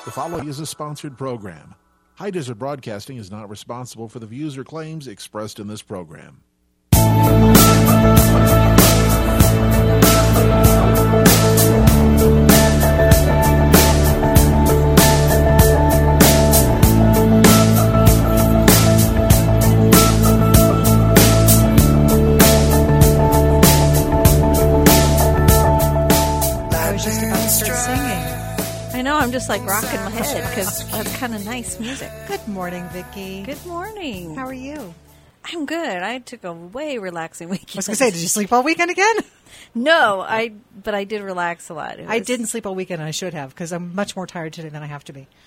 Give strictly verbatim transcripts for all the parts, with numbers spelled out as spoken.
The following is a sponsored program. High Desert Broadcasting is not responsible for the views or claims expressed in this program. I'm just like rocking my head because that's kind of nice music. Good morning, Vicki. Good morning. How are you? I'm good. I took a way relaxing weekend. I was going to say, did you sleep all weekend again? No, I. But I did relax a lot. I didn't sleep all weekend, and I should have because I'm much more tired today than I have to be.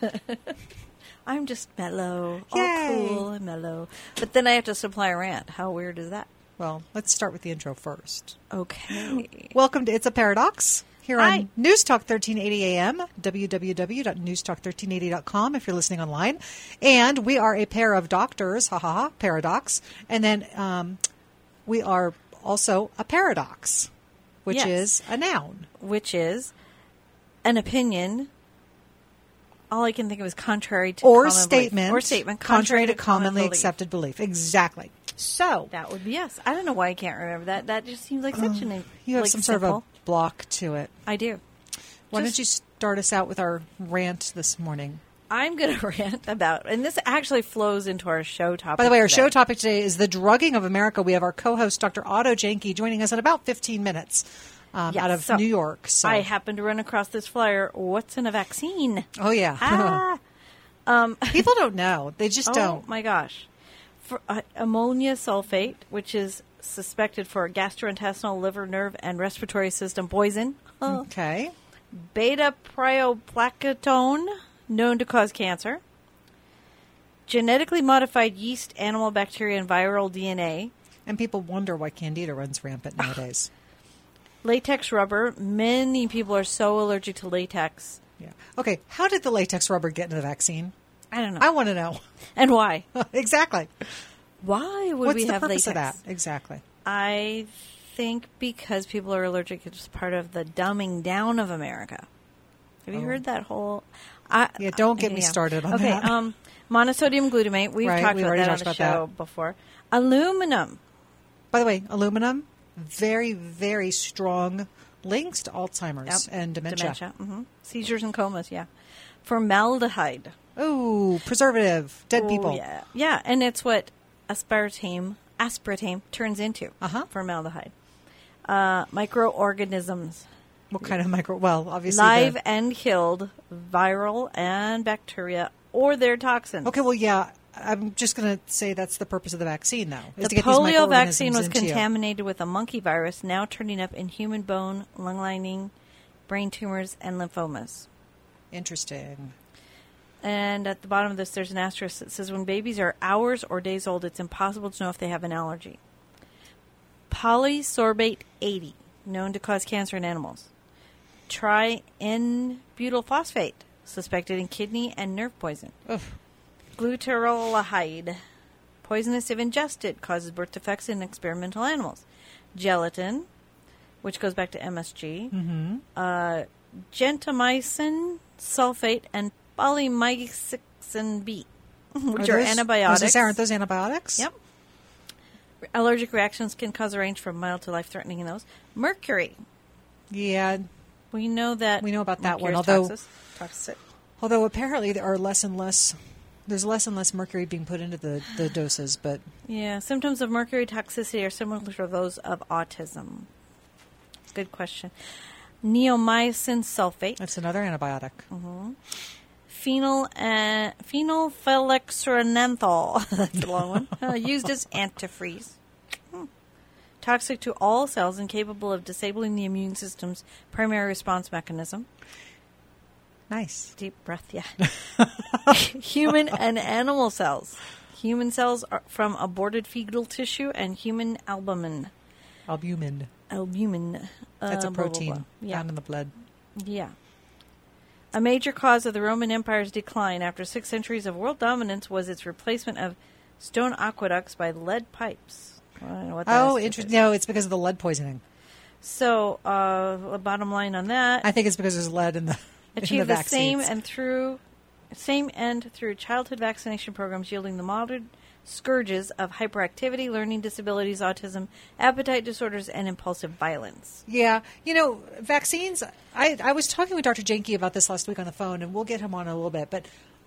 I'm just mellow, Yay. all cool and mellow. But then I have to supply a rant. How weird is that? Well, let's start with the intro first. Okay. Welcome to It's a Paradox. Here Hi. on News Talk thirteen eighty A M, w w w dot news talk thirteen eighty dot com if you're listening online. And we are a pair of doctors, ha ha ha, paradox. And then um, we are also a paradox, which Yes. is a noun. Which is an opinion. All I can think of is contrary to Or common statement. belief. Or statement. Contrary to common commonly belief. accepted belief. Exactly. So, That would be yes. I don't know why I can't remember that. That just seems like such an you have like, some simple. sort of a block to it. I do. Why Just- don't you start us out with our rant this morning? I'm going to rant about, and this actually flows into our show topic. By the way, our today. show topic today is the drugging of America. We have our co-host, Doctor Otto Janke, joining us in about fifteen minutes um, Yes, out of so New York. So. I happened to run across this flyer. What's in a vaccine? oh, yeah. Ah, People don't know. They just oh don't. my gosh! For uh, ammonia sulfate, which is suspected for gastrointestinal, liver, nerve, and respiratory system poison. Oh. Okay. Beta prioplaquetone, known to cause cancer. Genetically modified yeast, animal bacteria, and viral D N A. And people wonder why Candida runs rampant nowadays. Latex rubber. Many people are so allergic to latex. Yeah. Okay. How did the latex rubber get into the vaccine? I don't know. I want to know. and why? Exactly. Why would What's we the have purpose latex? of that? Exactly. I think because people are allergic, it's part of the dumbing down of America. Have you Oh. heard that whole? I, Yeah, don't get me yeah. started on okay, that. um, monosodium glutamate. We've Right, talked we've about already that on talked the about show that. before. Aluminum. By the way, aluminum, very, very strong links to Alzheimer's Yep. and dementia. hmm Seizures and comas. Yeah. Formaldehyde. Oh, preservative, dead Oh, people. Yeah, yeah, and it's what aspartame aspartame turns into. Uh-huh. Formaldehyde. Uh, microorganisms. What kind of micro? Well, obviously, Live the- and killed viral and bacteria or their toxins. okay. Well, yeah. I'm just going to say that's the purpose of the vaccine, though. Is The to get these polio microorganisms vaccine was into you. contaminated with a monkey virus, now turning up in human bone, lung lining, brain tumors, and lymphomas. Interesting. And at the bottom of this, there's an asterisk that says when babies are hours or days old, it's impossible to know if they have an allergy. Polysorbate eighty, known to cause cancer in animals. Tri-N-butyl phosphate, suspected in kidney and nerve poison. Oof. Glutaraldehyde, poisonous if ingested, causes birth defects in experimental animals. Gelatin, which goes back to M S G. Mm-hmm. Uh, gentamicin sulfate and polymyxin B, which are, those, antibiotics. Those, aren't those antibiotics? Yep. Allergic reactions can cause a range from mild to life-threatening in those. Mercury. Yeah. We know that. We know about that one, mercury is although- toxic. toxic. Although apparently there are less and less. There's less and less mercury being put into the, the doses, but Yeah, symptoms of mercury toxicity are similar to those of autism. Good question. Neomycin sulfate, that's another antibiotic. phenyl, uh, phenylphylexrenanthol, that's a long one, uh, used as antifreeze. Hmm. Toxic to all cells and capable of disabling the immune system's primary response mechanism. Nice. Deep breath, yeah. Human and animal cells. Human cells are from aborted fetal tissue and human albumin. Albumin. Albumin. That's uh, a blah, blah, protein blah. Yeah. found in the blood. Yeah. A major cause of the Roman Empire's decline after six centuries of world dominance was its replacement of stone aqueducts by lead pipes. I don't know what that Oh, is. interesting. No, it's because of the lead poisoning. So, uh, the bottom line on that, I think it's because there's lead in the achieve the, the same vaccines. and through same end through childhood vaccination programs, yielding the modern scourges of hyperactivity, learning disabilities, autism, appetite disorders, and impulsive violence. Yeah. You know, vaccines, I, I was talking with Doctor Janke about this last week on the phone, and we'll get him on in a little bit. But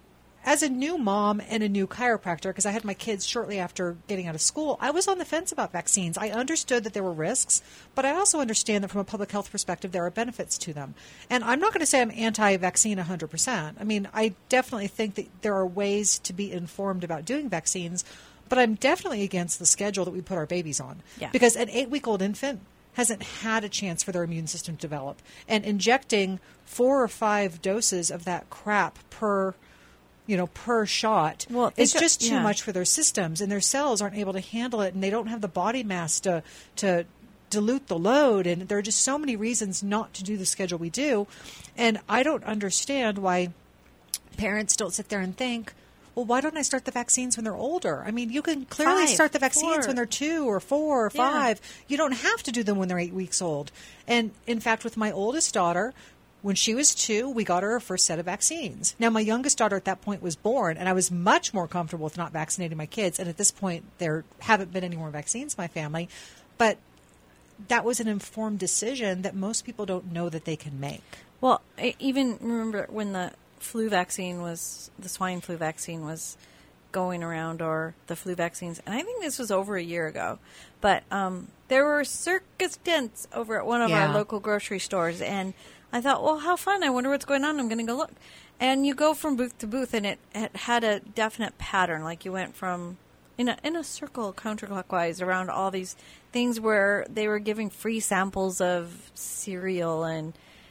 as a new mom and a new chiropractor, because I had my kids shortly after getting out of school, I was on the fence about vaccines. I understood that there were risks, but I also understand that from a public health perspective, there are benefits to them. And I'm not going to say I'm anti-vaccine one hundred percent. I mean, I definitely think that there are ways to be informed about doing vaccines, but I'm definitely against the schedule that we put our babies on. Yeah. Because an eight-week-old infant hasn't had a chance for their immune system to develop. And injecting four or five doses of that crap per you know, per shot, well, it's think- just too yeah. much for their systems, and their cells aren't able to handle it, and they don't have the body mass to to dilute the load, and there are just so many reasons not to do the schedule we do. And I don't understand why parents don't sit there and think, well, why don't I start the vaccines when they're older? I mean, you can clearly Five, start the vaccines four. when they're two or four or Yeah. five. You don't have to do them when they're eight weeks old. And in fact, with my oldest daughter, when she was two, we got her her first set of vaccines. Now, my youngest daughter at that point was born, and I was much more comfortable with not vaccinating my kids. And at this point, there haven't been any more vaccines in my family. But that was an informed decision that most people don't know that they can make. Well, I even remember when the flu vaccine was, the swine flu vaccine was going around, or the flu vaccines, and I think this was over a year ago. But um, there were circus tents over at one of Yeah. our local grocery stores, and I thought, well, how fun. I wonder what's going on. I'm going to go look. And you go from booth to booth, and it, it had a definite pattern. Like you went from, in a, in a circle counterclockwise around all these things where they were giving free samples of cereal and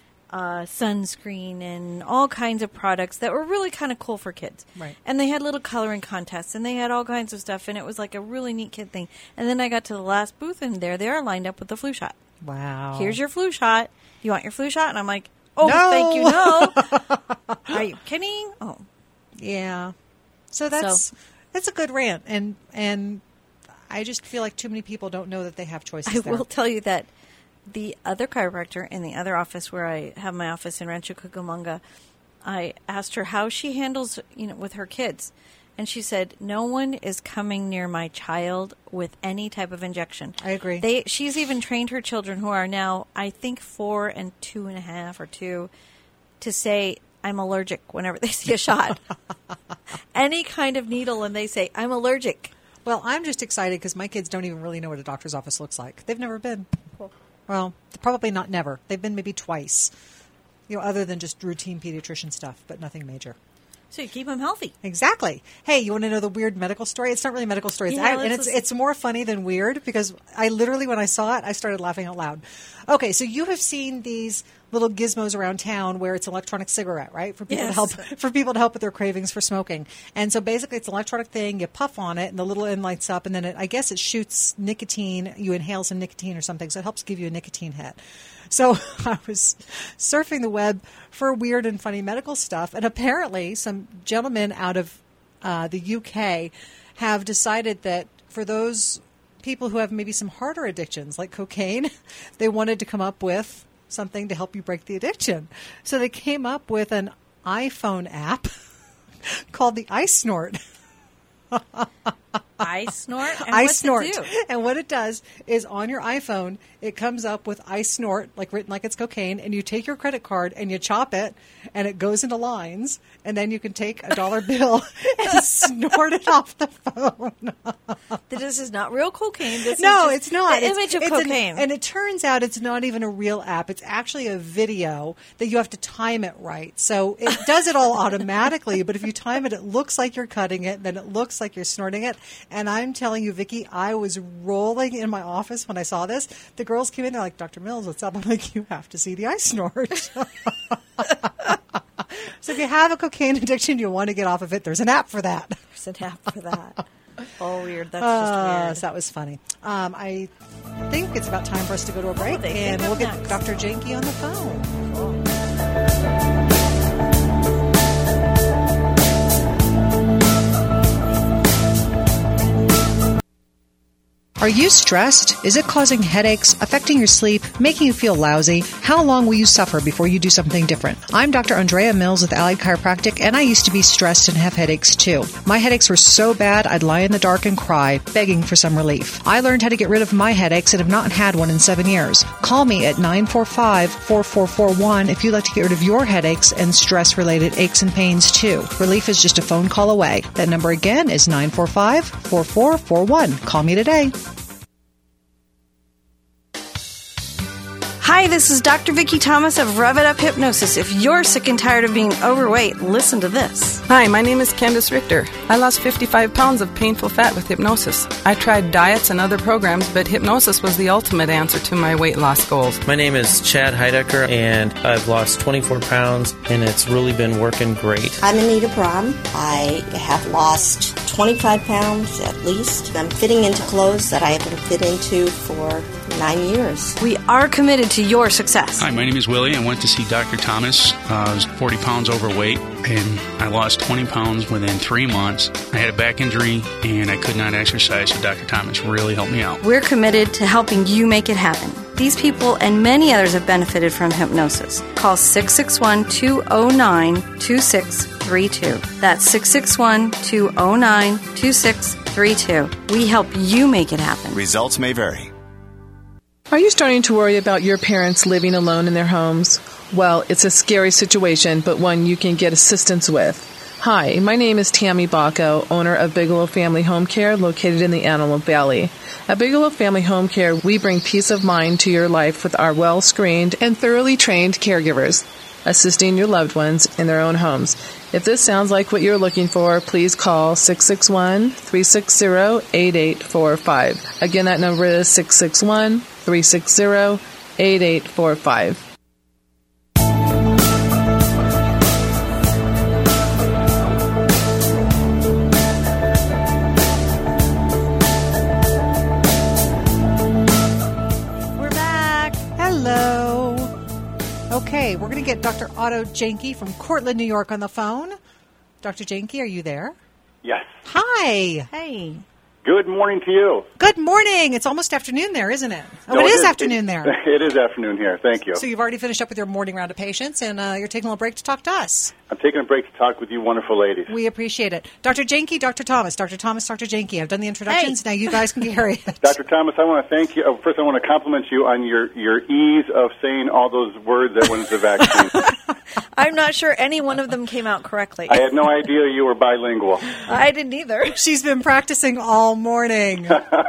uh, sunscreen and all kinds of products that were really kind of cool for kids. Right. And they had little coloring contests, and they had all kinds of stuff, and it was like a really neat kid thing. And then I got to the last booth, and there they are lined up with the flu shot. Wow. Here's your flu shot. You want your flu shot? And I'm like, oh, No. thank you, no. Are you kidding? Oh, Yeah. So that's So- that's a good rant, and and I just feel like too many people don't know that they have choices. I there. will tell you that the other chiropractor in the other office where I have my office in Rancho Cucamonga, I asked her how she handles, you know, with her kids. And she said, no one is coming near my child with any type of injection. I agree. They, she's even trained her children, who are now, I think, four and two and a half or two, to say, I'm allergic whenever they see a shot. Any kind of needle, and they say, I'm allergic. Well, I'm just excited because my kids don't even really know what a doctor's office looks like. They've never been. Cool. Well, probably not never. They've been maybe twice, you know, other than just routine pediatrician stuff, but nothing major. So you keep them healthy. Exactly. Hey, you want to know the weird medical story? It's not really a medical story. It's, Yeah, I, and let's it's listen. it's more funny than weird because I literally, when I saw it, I started laughing out loud. Okay, so you have seen these little gizmos around town where it's an electronic cigarette, right? For people Yes. to help for people to help with their cravings for smoking. And so basically, it's an electronic thing. You puff on it, and the little end lights up, and then it, I guess it shoots nicotine. You inhale some nicotine or something, so it helps give you a nicotine hit. So I was surfing the web for weird and funny medical stuff, and apparently some gentlemen out of uh, the U K have decided that for those people who have maybe some harder addictions like cocaine, they wanted to come up with something to help you break the addiction. So they came up with an iPhone app called the iSnort. I snort. And I what's snort. It do? And what it does is on your iPhone, it comes up with I snort, like written like it's cocaine, and you take your credit card and you chop it, and it goes into lines, and then you can take a dollar bill and snort it off the phone. This is not real cocaine. This No, is just it's not. The It's- image of it's an- cocaine. and it turns out it's not even a real app. It's actually a video that you have to time it right. So it does it all automatically, but if you time it, it looks like you're cutting it, then it looks like you're snorting it. And I'm telling you, Vicki, I was rolling in my office when I saw this. The girls came in, they're like, Doctor Mills, what's up? I'm like, you have to see the iSnort. So if you have a cocaine addiction, you want to get off of it, there's an app for that. There's an app for that. Oh, weird. That's Uh, just weird. so that was funny. Um, I think it's about time for us to go to a break, they and think we'll up get next. Doctor Janke on the phone. Are you stressed? Is it causing headaches, affecting your sleep, making you feel lousy? How long will you suffer before you do something different? I'm Doctor Andrea Mills with Allied Chiropractic, and I used to be stressed and have headaches too. My headaches were so bad I'd lie in the dark and cry, begging for some relief. I learned how to get rid of my headaches and have not had one in seven years. Call me at nine four five, four four four one if you'd like to get rid of your headaches and stress-related aches and pains too. Relief is just a phone call away. That number again is nine four five, four four four one. Call me today. Hi, this is Doctor Vicki Thomas of Rev It Up Hypnosis. If you're sick and tired of being overweight, listen to this. Hi, my name is Candace Richter. I lost fifty-five pounds of painful fat with hypnosis. I tried diets and other programs, but hypnosis was the ultimate answer to my weight loss goals. My name is Chad Heidecker, and I've lost twenty-four pounds, and it's really been working great. I'm Anita Brahm. I have lost twenty-five pounds at least. I'm fitting into clothes that I haven't fit into for nine years. We are committed to your success. Hi, my name is Willie. I went to see Doctor Thomas. Uh, I was forty pounds overweight, and I lost twenty pounds within three months. I had a back injury, and I could not exercise, so Doctor Thomas really helped me out. We're committed to helping you make it happen. These people and many others have benefited from hypnosis. Call six six one, two oh nine, two six three two. That's six six one, two oh nine, two six three two. We help you make it happen. Results may vary. Are you starting to worry about your parents living alone in their homes? Well, it's a scary situation, but one you can get assistance with. Hi, my name is Tammy Bacco, owner of Bigelow Family Home Care located in the Antelope Valley. At Bigelow Family Home Care, we bring peace of mind to your life with our well-screened and thoroughly trained caregivers, assisting your loved ones in their own homes. If this sounds like what you're looking for, please call six six one, three six zero, eight eight four five. Again, that number is six six one, three six zero, eight eight four five. We're back. Hello. Okay, we're going to get Doctor Otto Janke from Cortland, New York on the phone. Doctor Janke, are you there? Yes. Hi. Hey. Good morning to you. Good morning. It's almost afternoon there, isn't it? Oh, No, it is, is afternoon it, there. It is afternoon here. Thank you. So you've already finished up with your morning round of patients, and uh, you're taking a little break to talk to us. I'm taking a break to talk with you wonderful ladies. We appreciate it. Doctor Janke, Doctor Thomas. Doctor Thomas, Doctor Janke. I've done the introductions. Hey. Now you guys can carry it. Doctor Thomas, I want to thank you. First, I want to compliment you on your, your ease of saying all those words that went into the vaccine. I'm not sure any one of them came out correctly. I had no idea you were bilingual. I didn't either. She's been practicing all morning.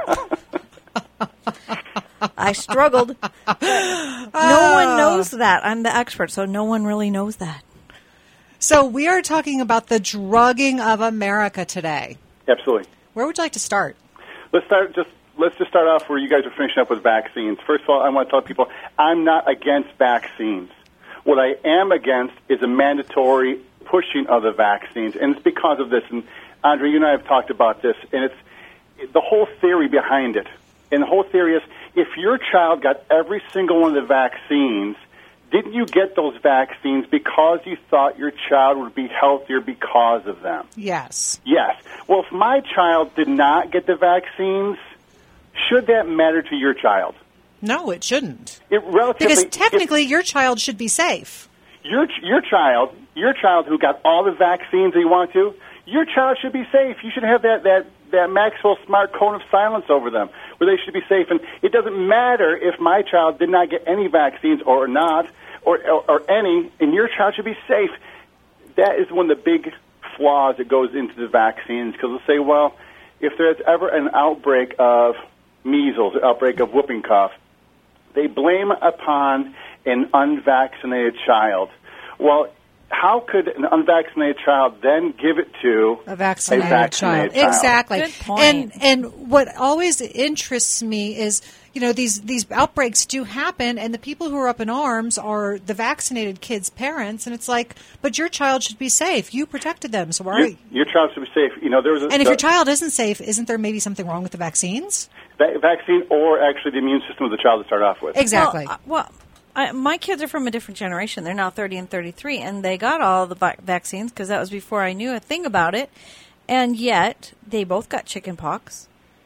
I struggled. No one knows that. I'm the expert, so no one really knows that. So we are talking about the drugging of America today. Absolutely. Where would you like to start? Let's start just let's just start off where you guys are finishing up with vaccines. First of all, I want to tell people I'm not against vaccines. What I am against is a mandatory pushing of the vaccines, and it's because of this. And Andre, you and I have talked about this, and it's the whole theory behind it. And the whole theory is if your child got every single one of the vaccines, didn't you get those vaccines because you thought your child would be healthier because of them? Yes. Yes. Well, if my child did not get the vaccines, should that matter to your child? No, it shouldn't. It relatively, Because technically your child should be safe. Your your child, your child who got all the vaccines that you want to, your child should be safe. You should have that, that, that Maxwell Smart cone of silence over them, where they should be safe. And it doesn't matter if my child did not get any vaccines or not, or, or, or any, and your child should be safe. That is one of the big flaws that goes into the vaccines, because they'll say, well, if there's ever an outbreak of measles, an outbreak of whooping cough, they blame upon an unvaccinated child. Well, how could an unvaccinated child then give it to A vaccinated, a vaccinated child. child? Exactly. Good point. And and what always interests me is, you know, these these outbreaks do happen, and the people who are up in arms are the vaccinated kids' parents, and it's like, but your child should be safe. You protected them, so why? Your, your child should be safe. You know, there was a, And if the, your child isn't safe, isn't there maybe something wrong with the vaccines? va- vaccine or actually the immune system of the child to start off with. Exactly. Well, uh, well I, my kids are from a different generation. They're now thirty and thirty-three, and they got all the vi- vaccines because that was before I knew a thing about it. And yet, they both got chicken pox.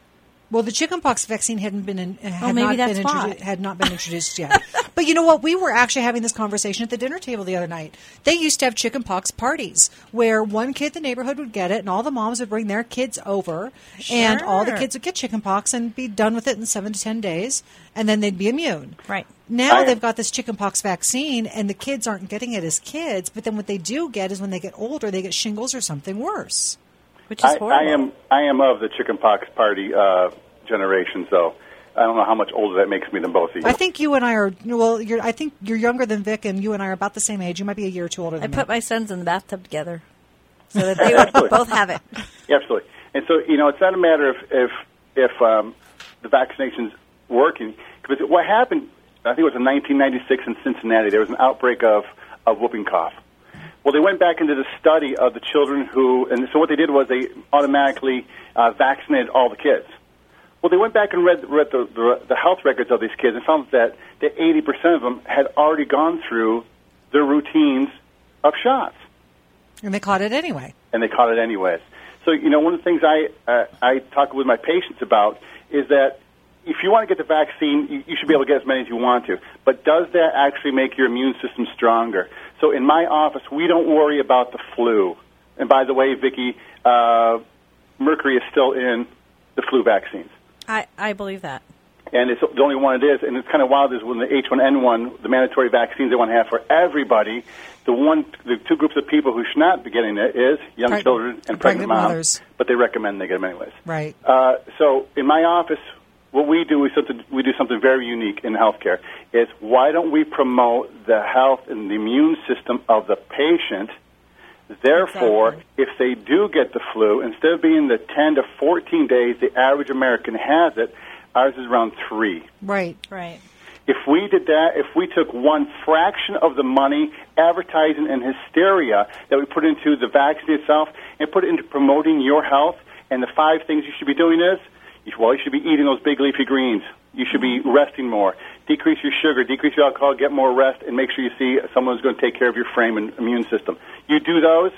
Well, the chickenpox vaccine hadn't been in, had Oh, maybe not that's been why. introdu- had not been introduced yet. But you know what? We were actually having this conversation at the dinner table the other night. They used to have chickenpox parties where one kid in the neighborhood would get it, and all the moms would bring their kids over, and all the Sure. kids would get chickenpox and be done with it in seven to ten days, and then they'd be immune. Right. Now I- they've got this chickenpox vaccine, and the kids aren't getting it as kids. But then what they do get is when they get older, they get shingles or something worse. Which is I, horrible. I am I am of the chickenpox party uh, generations, though. I don't know how much older that makes me than both of you. I think you and I are well. You're, I think you're younger than Vic, and you and I are about the same age. You might be a year or two older I than me. put my sons in the bathtub together so that they would both have it. Absolutely. And so, you know, it's not a matter of if if um, the vaccination's working. Because what happened, I think it was in nineteen ninety-six in Cincinnati, there was an outbreak of, of whooping cough. Well, they went back into the study of the children who, and so what they did was they automatically uh, vaccinated all the kids. Well, they went back and read, read the, the, the health records of these kids and found that, that eighty percent of them had already gone through their routines of shots. And they caught it anyway. And they caught it anyways. So, you know, one of the things I uh, I talk with my patients about is that if you want to get the vaccine, you, you should be able to get as many as you want to. But does that actually make your immune system stronger? So in my office, we don't worry about the flu. And by the way, Vicki, uh, mercury is still in the flu vaccines. I, I believe that. And it's the only one it is. And it's kind of wild is when the H one N one, the mandatory vaccines they want to have for everybody, the one, the two groups of people who should not be getting it is young Preg- children and pregnant, pregnant moms. mothers. But they recommend they get them anyways. Right. Uh, so in my office, what we do is something we do something very unique in healthcare. Is why don't we promote the health and the immune system of the patient? Therefore, Exactly. if they do get the flu, instead of being the ten to fourteen days the average American has it, ours is around three. Right. Right. If we did that, if we took one fraction of the money, advertising and hysteria that we put into the vaccine itself and put it into promoting your health, and the five things you should be doing is, well, you should be eating those big leafy greens. You should be resting more. Decrease your sugar, decrease your alcohol, get more rest, and make sure you see someone who's going to take care of your frame and immune system. You do those,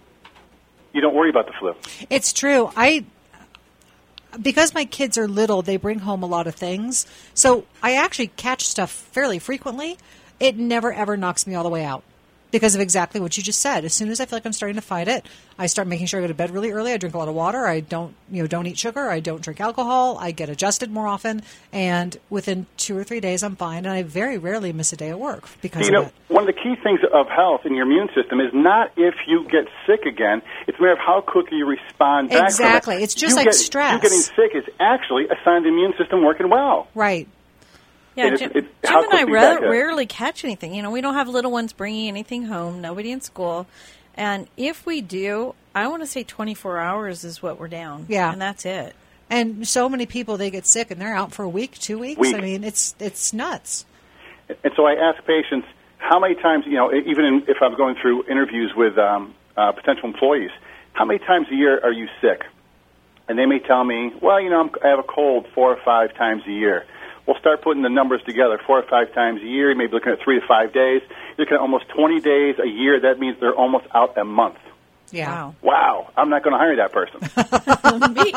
you don't worry about the flu. It's true. I because my kids are little, they bring home a lot of things. So I actually catch stuff fairly frequently. It never ever knocks me all the way out because of exactly what you just said. As soon as I feel like I'm starting to fight it, I start making sure I go to bed really early. I drink a lot of water. I don't, you know, don't eat sugar. I don't drink alcohol. I get adjusted more often, and within two or three days, I'm fine. And I very rarely miss a day at work because You know, of it. one of the key things of health in your immune system is not if you get sick again. It's a matter of how quickly you respond back Exactly. from it. It's just You like get- stress. You getting sick is actually a sign of the immune system working well. Right. Yeah, It is- Jim, it- Jim how and I quickly ra- that goes. rarely catch anything. You know, we don't have little ones bringing anything home, nobody in school. And if we do, I want to say twenty-four hours is what we're down. Yeah. And that's it. And so many people, they get sick and they're out for a week, two weeks. Week. I mean, it's it's nuts. And so I ask patients, how many times, you know, even in, if I'm going through interviews with um, uh, potential employees, how many times a year are you sick? And they may tell me, well, you know, I'm, I have a cold four or five times a year. We'll start putting the numbers together, four or five times a year. You may be looking at three to five days. You're looking at almost twenty days a year. That means they're almost out a month. Yeah. Wow. Wow, I'm not going to hire that person. Me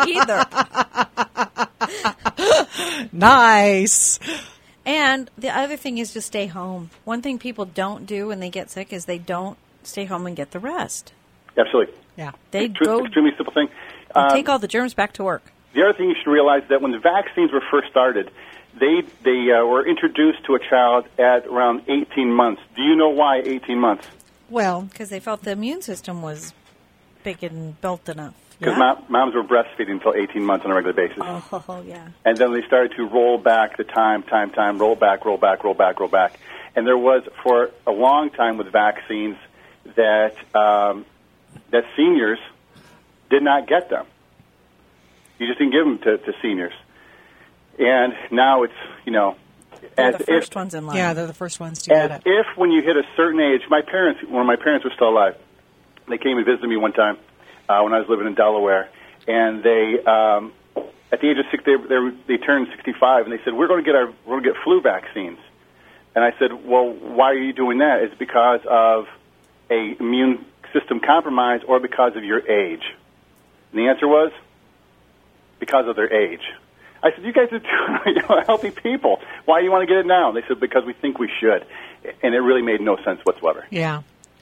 either. Nice. And the other thing is to stay home. One thing people don't do when they get sick is they don't stay home and get the rest. Absolutely. Yeah. They Extre- go Extremely simple thing. and Um, take all the germs back to work. The other thing you should realize is that when the vaccines were first started, they they uh, were introduced to a child at around eighteen months. Do you know why eighteen months? Well, Because they felt the immune system was big and built enough. Because Yeah. moms were breastfeeding until eighteen months on a regular basis. Oh, yeah. And then they started to roll back the time, time, time, roll back, roll back, roll back, roll back. And there was, for a long time with vaccines, that um, that seniors did not get them. You just didn't give them to, to seniors. And now it's, you know, They're as the first if, ones in line. yeah, they're the first ones to get as it. if when you hit a certain age, my parents, when my parents were still alive, they came and visited me one time uh, when I was living in Delaware, and they, um, at the age of six, they, they they turned sixty-five, and they said, "We're going to get our we're going to get flu vaccines." And I said, "Well, why are you doing that? Is it because of a immune system compromise, or because of your age?" And the answer was, because of their age. I said, you guys are two, you know, healthy people. Why do you want to get it now? They said, because we think we should. And it really made no sense whatsoever. Yeah.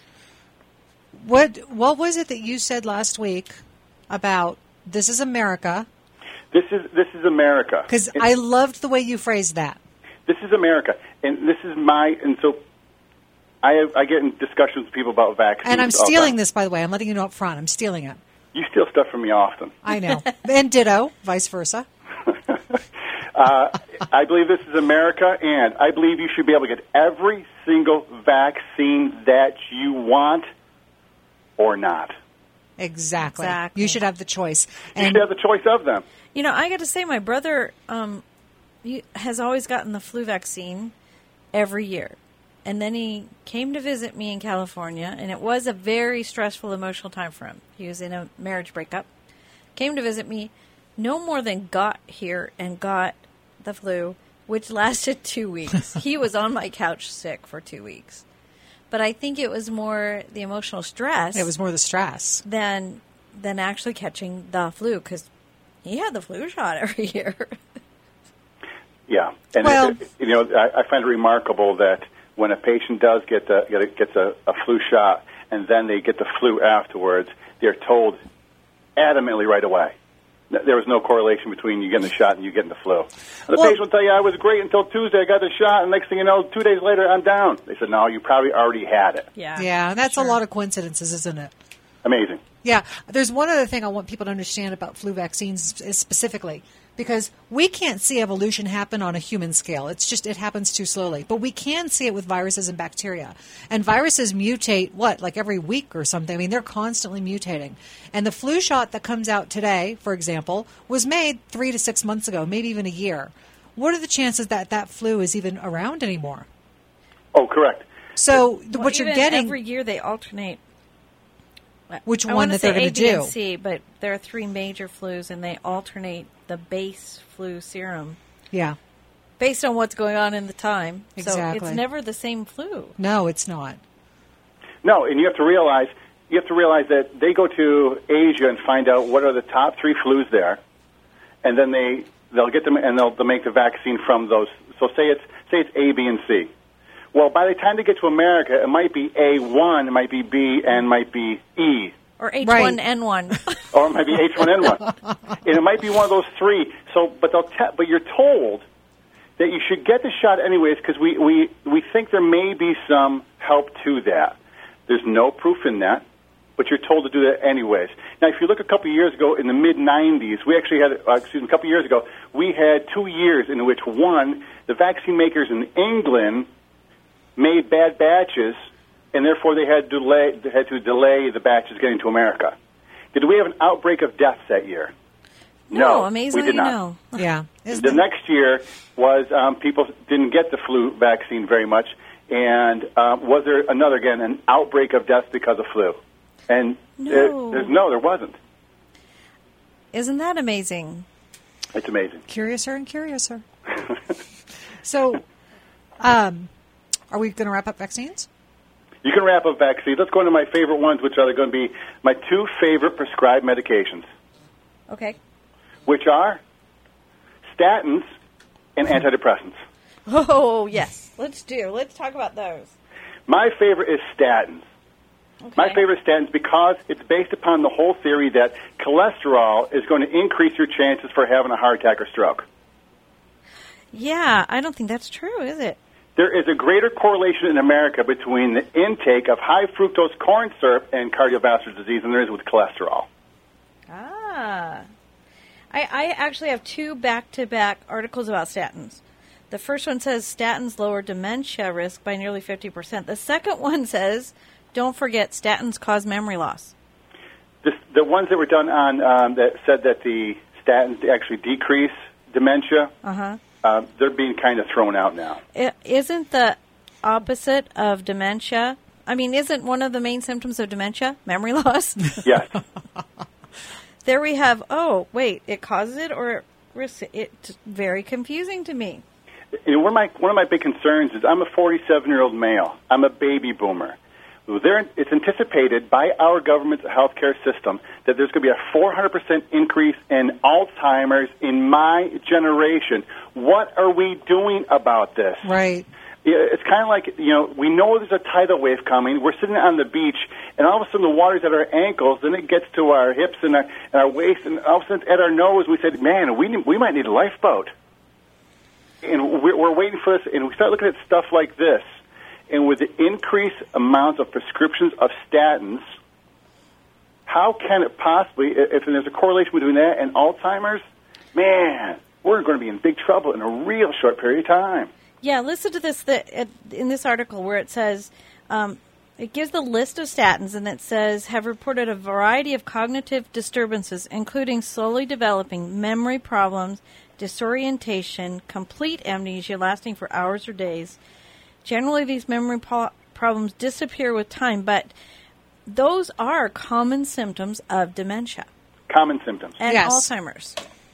What What was it that you said last week about this is America? This is this is America. Because I loved the way you phrased that. This is America, and this is my and so I I get in discussions with people about vaccines. And I'm stealing this, by the way. I'm letting you know up front. I'm stealing it. You steal stuff from me often. I know, and ditto, vice versa. uh, I believe this is America, and I believe you should be able to get every single vaccine that you want or not. Exactly. Exactly. You should have the choice. You And should have the choice of them. You know, I got to say, my brother um, he has always gotten the flu vaccine every year. And then he came to visit me in California, and it was a very stressful, emotional time for him. He was in a marriage breakup. Came to visit me, no more than got here and got the flu, which lasted two weeks. He was on my couch sick for two weeks. But I think it was more the emotional stress. it was more the stress. than than actually catching the flu, because he had the flu shot every year. Yeah, and Well- it, you know, I, I find it remarkable that when a patient does get the get a, gets a, a flu shot and then they get the flu afterwards, they're told adamantly right away. There was no correlation between you getting the shot and you getting the flu. And the Well- patient will tell you, I was great until Tuesday, I got the shot, and next thing you know, two days later, I'm down. They said, no, you probably already had it. Yeah. Yeah, that's Sure. a lot of coincidences, isn't it? Amazing. Yeah, there's one other thing I want people to understand about flu vaccines specifically, because we can't see evolution happen on a human scale. It's just, it happens too slowly. But we can see it with viruses and bacteria. And viruses mutate, what, like every week or something? I mean, they're constantly mutating. And the flu shot that comes out today, for example, was made three to six months ago, maybe even a year. What are the chances that that flu is even around anymore? Oh, correct. So th- Well, what you're even getting... every year they alternate. Which I one wanna that they're say gonna A, B, do. and C, but there are three major flus, and they alternate the base flu serum Yeah. based on what's going on in the time. So Exactly. it's never the same flu. No, it's not. No, and you have to realize you have to realize that they go to Asia and find out what are the top three flus there, and then they they'll get them and they'll, they'll make the vaccine from those. So say it's say it's A, B, and C. Well, by the time they get to America, it might be A one, it might be B, and might be E. Or H Right. one N one. Or it might be H one N one, and it might be one of those three. So, but they'll te- but you're told that you should get the shot anyways because we, we we think there may be some help to that. There's no proof in that, but you're told to do that anyways. Now, if you look a couple of years ago in the mid nineties, we actually had uh, excuse me, a couple of years ago we had two years in which one the vaccine makers in England made bad batches, and therefore they had to delay they had to delay the batches getting to America. Did we have an outbreak of deaths that year? No, we amazingly did not. no. Yeah. Isn't The it- next year was um, people didn't get the flu vaccine very much, and uh, was there another again an outbreak of deaths because of flu? And No. It, there's no, there wasn't. Isn't that amazing? It's amazing. Curiouser and curiouser. So, um, are we going to wrap up vaccines? You can wrap up vaccines. Let's go into my favorite ones, which are going to be my two favorite prescribed medications, Okay. which are statins and antidepressants. Oh, yes. Let's do. Let's talk about those. My favorite is statins. Okay. My favorite is statins because it's based upon the whole theory that cholesterol is going to increase your chances for having a heart attack or stroke. Yeah, I don't think that's true, is it? There is a greater correlation in America between the intake of high fructose corn syrup and cardiovascular disease than there is with cholesterol. Ah. I, I actually have two back-to-back articles about statins. The first one says statins lower dementia risk by nearly fifty percent. The second one says, don't forget, statins cause memory loss. This, the ones that were done on um, that said that the statins actually decrease dementia, Uh-huh. uh, they're being kind of thrown out now. It, isn't the opposite of dementia? I mean, isn't one of the main symptoms of dementia memory loss? Yes. There we have, oh, wait, it causes it or it risks it? It's very confusing to me. You know, one of my one of my big concerns is I'm a forty-seven-year-old male. I'm a baby boomer. They're, it's anticipated by our government's healthcare system that there's going to be a four hundred percent increase in Alzheimer's in my generation. What are we doing about this? Right. It's kind of like, you know, we know there's a tidal wave coming. We're sitting on the beach, and all of a sudden the water's at our ankles, then it gets to our hips and our, and our waist, and all of a sudden at our nose, we said, man, we, need, we might need a lifeboat. And we're, we're waiting for this, and we start looking at stuff like this. And with the increased amounts of prescriptions of statins, how can it possibly, if there's a correlation between that and Alzheimer's, man, we're going to be in big trouble in a real short period of time. Yeah, listen to this the, in this article where it says, um, it gives the list of statins, and it says, have reported a variety of cognitive disturbances, including slowly developing memory problems, disorientation, complete amnesia lasting for hours or days. Generally, these memory po- problems disappear with time, but those are common symptoms of dementia. Common symptoms. And yes. Alzheimer's.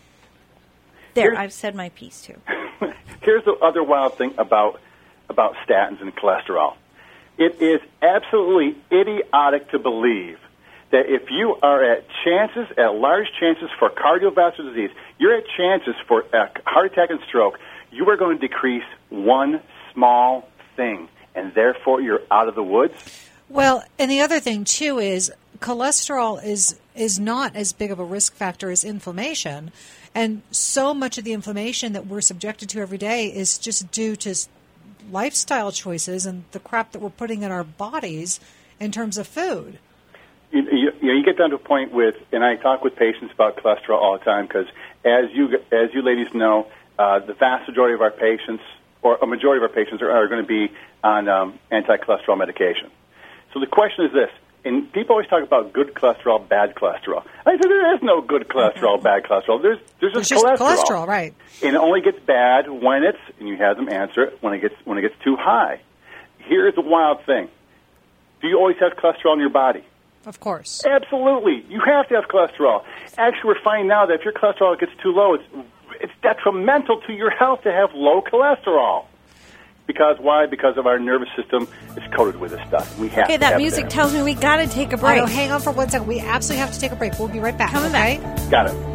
There, Here's, I've said my piece, too. Here's the other wild thing about about statins and cholesterol. It is absolutely idiotic to believe that if you are at chances, at large chances for cardiovascular disease, you're at chances for a heart attack and stroke, you are going to decrease one small thing, and therefore you're out of the woods. Well, and the other thing, too, is cholesterol is is not as big of a risk factor as inflammation. And so much of the inflammation that we're subjected to every day is just due to lifestyle choices and the crap that we're putting in our bodies in terms of food. You, you, you know, you get down to a point with, and I talk with patients about cholesterol all the time because, as you as you ladies know, uh, the vast majority of our patients, or a majority of our patients, are, are going to be on um, anti-cholesterol medication. So the question is this. And people always talk about good cholesterol, bad cholesterol. I said there is no good cholesterol, bad cholesterol. There's there's just, There's just cholesterol. cholesterol, right? And it only gets bad when it's, and you have them answer it, when it gets when it gets too high. Here's the wild thing. Do you always have cholesterol in your body? Of course. Absolutely. You have to have cholesterol. Actually, we're finding now that if your cholesterol gets too low, it's it's detrimental to your health to have low cholesterol. Because why? Because of our nervous system is coated with this stuff. We have okay, to that have music it tells me we got to take a break. Oh, hang on for one second. We absolutely have to take a break. We'll be right back. Coming okay? back. Got it.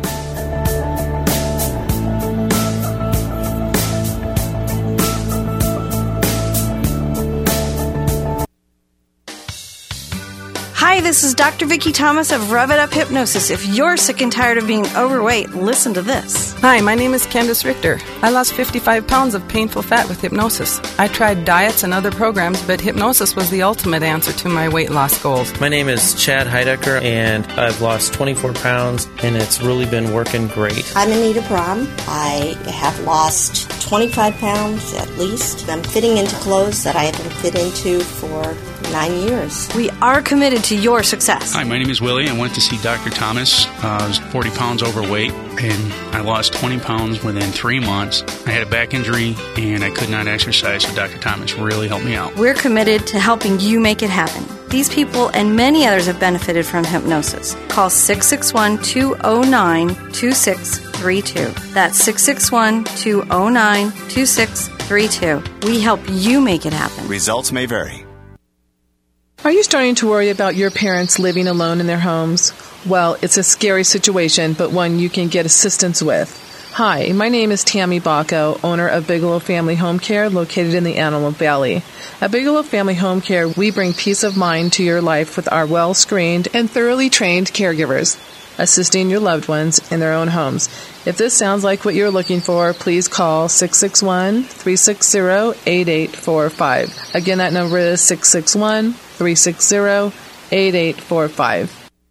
Hi, this is Doctor Vicki Thomas of Rev It Up Hypnosis. If you're sick and tired of being overweight, listen to this. Hi, my name is Candace Richter. I lost fifty-five pounds of painful fat with hypnosis. I tried diets and other programs, but hypnosis was the ultimate answer to my weight loss goals. My name is Chad Heidecker, and I've lost twenty-four pounds, and it's really been working great. I'm Anita Brahm. I have lost twenty-five pounds at least. I'm fitting into clothes that I haven't fit into for nine years. We are committed to your success. Hi, my name is Willie. I went to see Doctor Thomas. Uh, I was forty pounds overweight, and I lost twenty pounds within three months. I had a back injury, and I could not exercise, so Doctor Thomas really helped me out. We're committed to helping you make it happen. These people and many others have benefited from hypnosis. Call six six one, two oh nine, two six three two. That's six six one, two oh nine, two six three two. We help you make it happen. Results may vary. Are you starting to worry about your parents living alone in their homes? Well, it's a scary situation, but one you can get assistance with. Hi, my name is Tammy Bacco, owner of Bigelow Family Home Care, located in the Antelope Valley. At Bigelow Family Home Care, we bring peace of mind to your life with our well-screened and thoroughly trained caregivers, assisting your loved ones in their own homes. If this sounds like what you're looking for, please call six six one, three six zero, eight eight four five. Again, that number is six six one, three six zero, eight eight four five.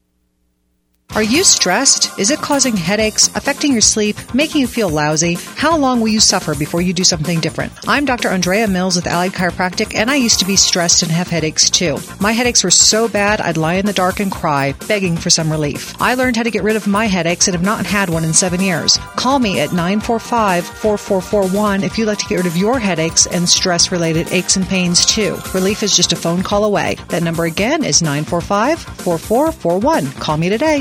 Are you stressed? Is it causing headaches, affecting your sleep, making you feel lousy? How long will you suffer before you do something different? I'm Doctor Andrea Mills with Allied Chiropractic, and I used to be stressed and have headaches too. My headaches were so bad I'd lie in the dark and cry, begging for some relief. I learned how to get rid of my headaches and have not had one in seven years. Call me at nine four five, four four four one if you'd like to get rid of your headaches and stress-related aches and pains too. Relief is just a phone call away. That number again is nine four five, four four four one. Call me today.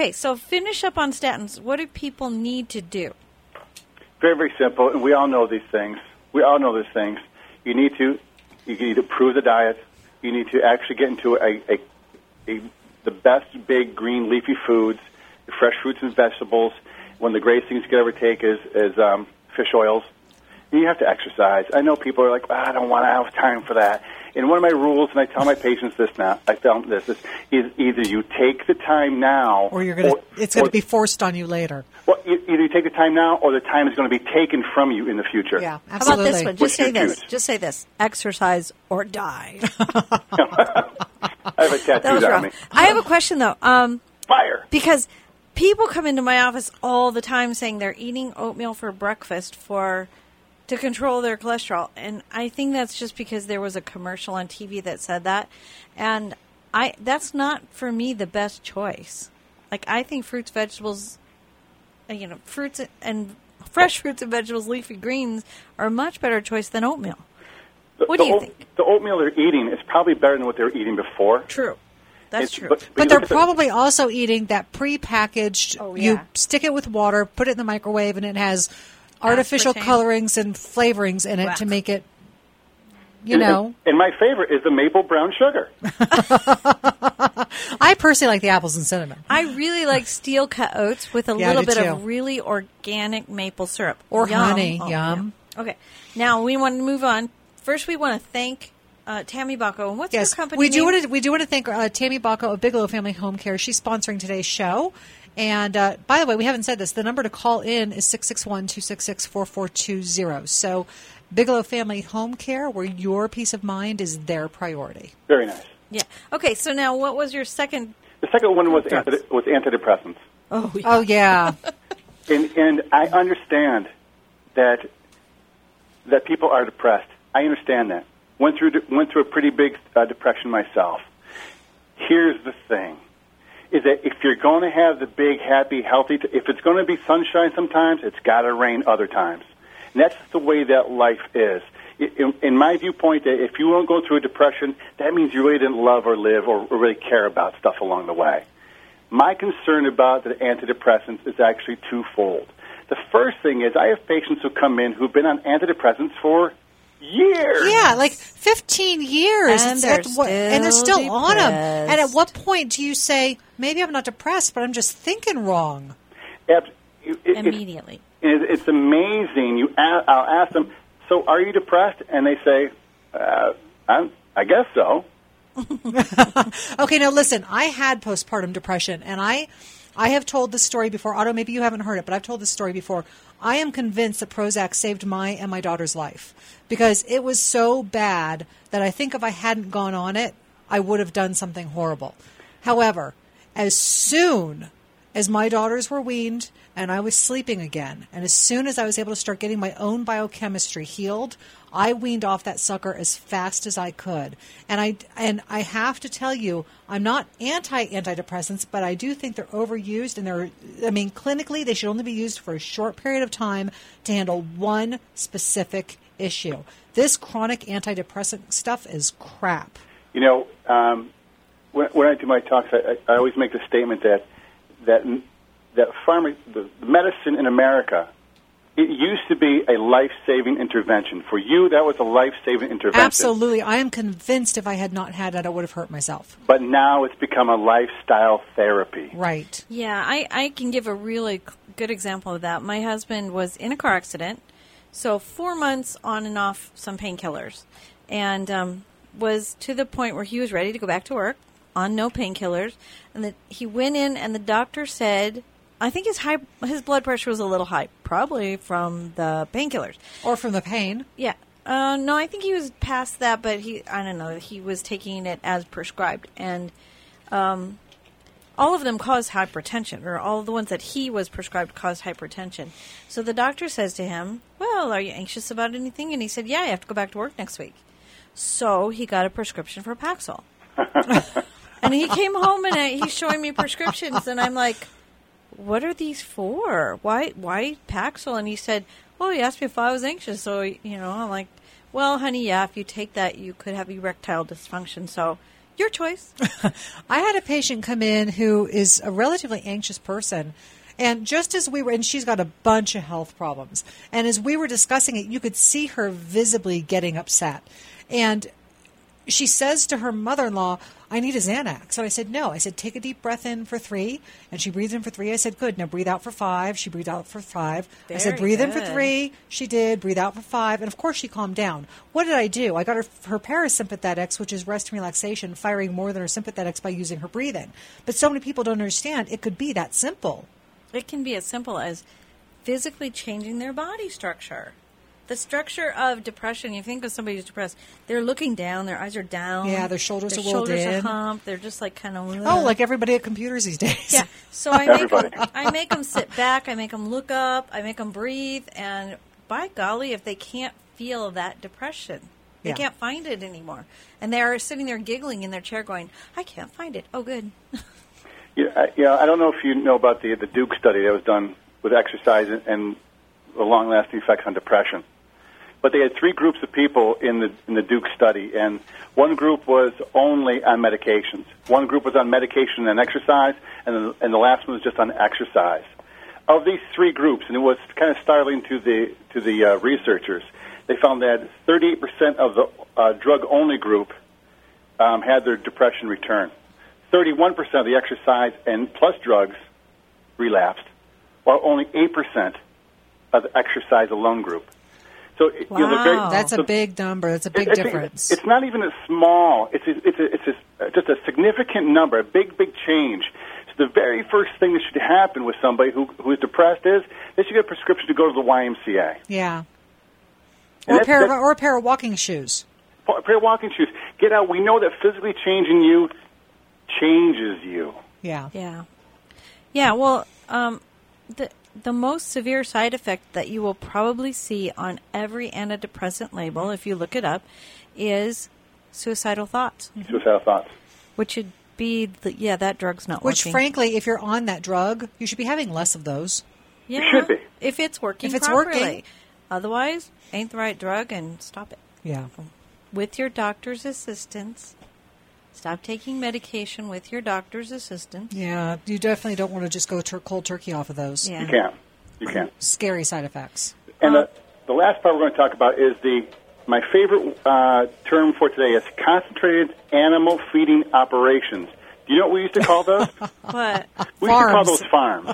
Okay, so finish up on statins. What do people need to do? Very, very simple, and we all know these things. We all know these things. You need to, you need to improve the diet. You need to actually get into a, a, a the best big green leafy foods, fresh fruits and vegetables. One of the greatest things you could ever take is, is um, fish oils. And you have to exercise. I know people are like, oh, I don't want to have time for that. And one of my rules, and I tell my patients this now, I tell them this, is, is either you take the time now, or you're going to, it's going to be forced on you later. Well, either you take the time now, or the time is going to be taken from you in the future. Yeah, absolutely. How about this one? Just Which say you this. choose. Just say this. Exercise or die. I have a tattoo That was on wrong. me. I have a question, though. Um, Fire! Because people come into my office all the time saying they're eating oatmeal for breakfast for to control their cholesterol. And I think that's just because there was a commercial on T V that said that. And I that's not, for me, the best choice. Like, I think fruits, vegetables, you know, fruits and fresh fruits and vegetables, leafy greens are a much better choice than oatmeal. The, What the do you oat- think? The oatmeal they're eating is probably better than what they were eating before. True. That's It's- true. But, But you they're look at the- probably also eating that prepackaged. Oh, You yeah. stick it with water, put it in the microwave, and it has artificial Aspartame. colorings and flavorings in it Wow. to make it, you and- know. And, and my favorite is the maple brown sugar. I personally like the apples and cinnamon. I really like steel cut oats with a Yeah, I little do bit too. of really organic maple syrup. Or Yum. honey. Oh, Yum. yeah. Okay. Now we want to move on. First, we want to thank uh, Tammy Bacco. And what's Yes, your company we do name? want to. We do want to thank uh, Tammy Bacco of Bigelow Family Home Care. She's sponsoring today's show. And uh, by the way, we haven't said this. The number to call in is six six one, two six six, four four two zero. So, Bigelow Family Home Care, where your peace of mind is their priority. Very nice. Yeah. Okay. So now, what was your second? The second one was, Drugs. anti- was antidepressants. Oh, yeah. Oh yeah, And, and I understand that that people are depressed. I understand that. Went through went through a pretty big uh, depression myself. Here's the thing: is that if you're going to have the big, happy, healthy, t- if it's going to be sunshine sometimes, it's got to rain other times. And that's the way that life is. In, in my viewpoint, that if you won't go through a depression, that means you really didn't love or live or, or really care about stuff along the way. My concern about the antidepressants is actually twofold. The first thing is I have patients who come in who've been on antidepressants for years. yeah, like fifteen years, And It's they're at what- and they're still still on them. And at depressed. what point do you say, maybe I'm not depressed, but I'm just thinking wrong? Abs- it- it- Immediately. It's, it's amazing. You, a- I'll ask them, so are you depressed? And they say, uh, I'm, I guess so. Okay, now listen, I had postpartum depression, and I, I have told this story before. Otto, maybe you haven't heard it, but I've told this story before. I am convinced that Prozac saved my and my daughter's life because it was so bad that I think if I hadn't gone on it, I would have done something horrible. However, as soon as my daughters were weaned and I was sleeping again, and as soon as I was able to start getting my own biochemistry healed, I weaned off that sucker as fast as I could. And I and I have to tell you, I'm not anti antidepressants, but I do think they're overused, and they're I mean, clinically they should only be used for a short period of time to handle one specific issue. This chronic antidepressant stuff is crap. You know, um, when, when I do my talks, I, I always make the statement that that that pharma, the medicine in America, it used to be a life-saving intervention. For you, that was a life-saving intervention. Absolutely. I am convinced if I had not had it, I would have hurt myself. But now it's become a lifestyle therapy. Right. Yeah, I, I can give a really c- good example of that. My husband was in a car accident, so four months on and off some painkillers, and um, was to the point where he was ready to go back to work on no painkillers. And that he went in, and the doctor said, I think his high, his blood pressure was a little high, probably from the painkillers. Or from the pain. Yeah. Uh, no, I think he was past that, but he, I don't know, he was taking it as prescribed. And um, all of them cause hypertension, or all of the ones that he was prescribed caused hypertension. So the doctor says to him, well, are you anxious about anything? And he said, yeah, I have to go back to work next week. So he got a prescription for Paxil. And he came home and I, he's showing me prescriptions, and I'm like, what are these for? Why why Paxil? And he said, well, he asked me if I was anxious. So, you know, I'm like, well, honey, yeah, if you take that, you could have erectile dysfunction. So, Your choice. I had a patient come in who is a relatively anxious person. And just as we were, and she's got a bunch of health problems. And as we were discussing it, you could see her visibly getting upset. And she says to her mother-in-law, I need a Xanax. And I said, no. I said, take a deep breath in for three. And she breathed in for three. I said, good. Now breathe out for five. She breathed out for five. I said, Very breathe in for good. three. She did. Breathe out for five. And of course she calmed down. What did I do? I got her her parasympathetics, which is rest and relaxation, firing more than her sympathetics by using her breathing. But so many people don't understand it could be that simple. It can be as simple as physically changing their body structure. The structure of depression, you think of somebody who's depressed, they're looking down, their eyes are down. Yeah, their shoulders their are rolled shoulders in. are humped. They're just like kind of... Oh, like everybody at computers these days. Yeah, so I make, Everybody. them, I make them sit back, I make them look up, I make them breathe, and by golly, if they can't feel that depression, they Yeah. can't find it anymore. And they're sitting there giggling in their chair going, I can't find it. Oh, good. Yeah, I, yeah, I don't know if you know about the the Duke study that was done with exercise and, and the long-lasting effects on depression. But they had three groups of people in the in the Duke study, and one group was only on medications. One group was on medication and exercise, and the, and the last one was just on exercise. Of these three groups, and it was kind of startling to the to the uh, researchers, they found that thirty-eight percent of the uh, drug-only group um, had their depression return. thirty-one percent of the exercise and plus drugs relapsed, while only eight percent of the exercise alone group. So you know, they're very, Wow. That's a so- big number. That's a big it's, difference. It's not even a small. It's a, it's a, it's a, just a significant number, a big, big change. So the very first thing that should happen with somebody who who is depressed is they should get a prescription to go to the Y M C A. Yeah. And Or a, that- pair of, that- or a pair of walking shoes. A pair of walking shoes. Get out. We know that physically changing you changes you. Yeah. Yeah. Yeah, well, um, the the most severe side effect that you will probably see on every antidepressant label, if you look it up, is suicidal thoughts, Suicidal thoughts. which would be, the, yeah, that drug's not Which, working. frankly, if you're on that drug, you should be having less of those. yeah, should be. If it's working If it's properly. working. Otherwise, ain't the right drug and stop it. Yeah. With your doctor's assistance. Stop taking medication with your doctor's assistance. Yeah. You definitely don't want to just go tur- cold turkey off of those. Yeah. You can't. You can't. Scary side effects. And Uh, the, the last part we're going to talk about is the my favorite uh, term for today is concentrated animal feeding operations. Do you know what we used to call those? What? We used to call Farms. those farms.